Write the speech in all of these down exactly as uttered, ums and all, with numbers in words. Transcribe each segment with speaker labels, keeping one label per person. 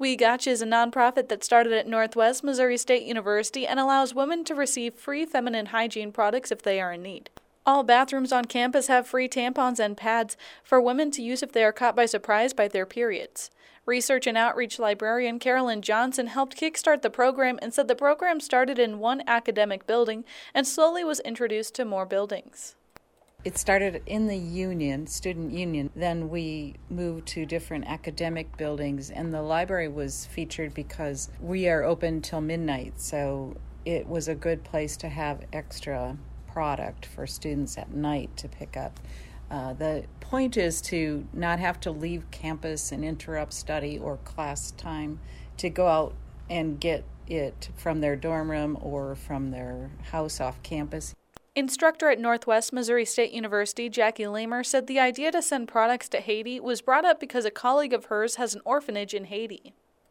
Speaker 1: We Gotcha is a nonprofit that started at Northwest Missouri State University and allows women to receive free feminine hygiene products if they are in need. All bathrooms on campus have free tampons and pads for women to use if they are caught by surprise by their periods. Research and outreach librarian Carolyn Johnson helped kickstart the program and said the program started in one academic building and slowly was introduced to more buildings.
Speaker 2: It started in the union, student union. Then we moved to different academic buildings, and the library was featured because we are open till midnight, so it was a good place to have extra product for students at night to pick up. Uh, the point is to not have to leave campus and interrupt study or class time to go out and get it from their dorm room or from their house off campus.
Speaker 1: Instructor at Northwest Missouri State University, Jackie Lamer, said the idea to send products to Haiti was brought up because a colleague of hers has an orphanage in Haiti.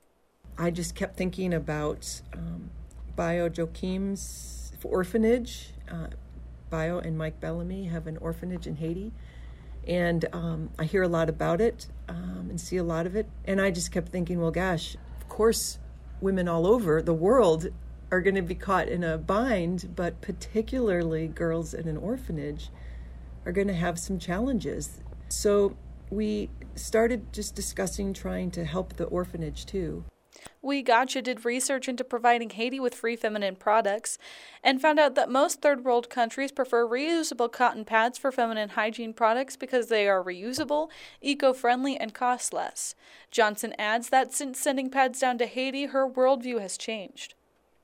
Speaker 3: I just kept thinking about um, Bio Joachim's orphanage. Uh, Bio and Mike Bellamy have an orphanage in Haiti, and um, I hear a lot about it um, and see a lot of it. And I just kept thinking, well, gosh, of course, women all over the world are going to be caught in a bind, but particularly girls in an orphanage are going to have some challenges. So we started just discussing trying to help the orphanage too.
Speaker 1: We Gotcha did research into providing Haiti with free feminine products and found out that most third world countries prefer reusable cotton pads for feminine hygiene products because they are reusable, eco-friendly, and cost less. Johnson adds that since sending pads down to Haiti, her worldview has changed.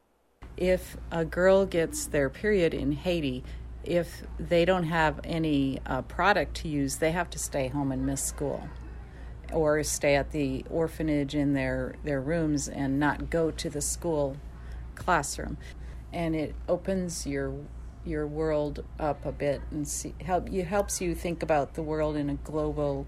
Speaker 2: If a girl gets their period in Haiti, if they don't have any uh, product to use, they have to stay home and miss school or stay at the orphanage in their, their rooms and not go to the school classroom. And it opens your your world up a bit and see, help, it helps you think about the world in a global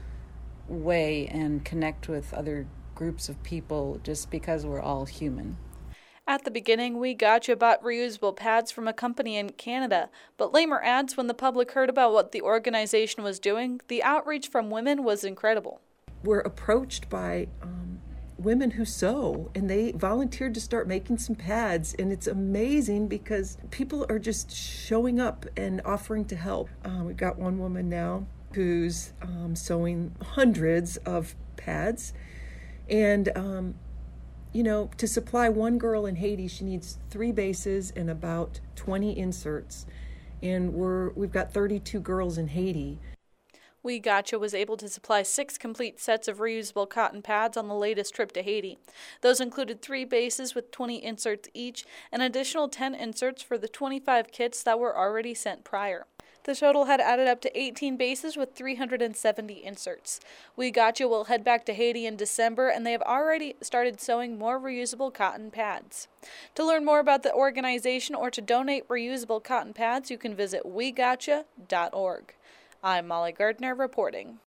Speaker 2: way and connect with other groups of people just because we're all human.
Speaker 1: At the beginning, We Gotcha bought reusable pads from a company in Canada, but Lamer adds when the public heard about what the organization was doing, the outreach from women was incredible.
Speaker 3: We're approached by um, women who sew, and they volunteered to start making some pads, and it's amazing because people are just showing up and offering to help. Um, we've got one woman now who's um, sewing hundreds of pads, and um, you know, to supply one girl in Haiti, she needs three bases and about twenty inserts. And we're, we've got thirty-two girls in Haiti.
Speaker 1: We Gotcha was able to supply six complete sets of reusable cotton pads on the latest trip to Haiti. Those included three bases with twenty inserts each, and additional ten inserts for the twenty-five kits that were already sent prior. The total had added up to eighteen bases with three hundred seventy inserts. We Gotcha will head back to Haiti in December, and they have already started sewing more reusable cotton pads. To learn more about the organization or to donate reusable cotton pads, you can visit we gotcha dot org. I'm Molly Gardner reporting.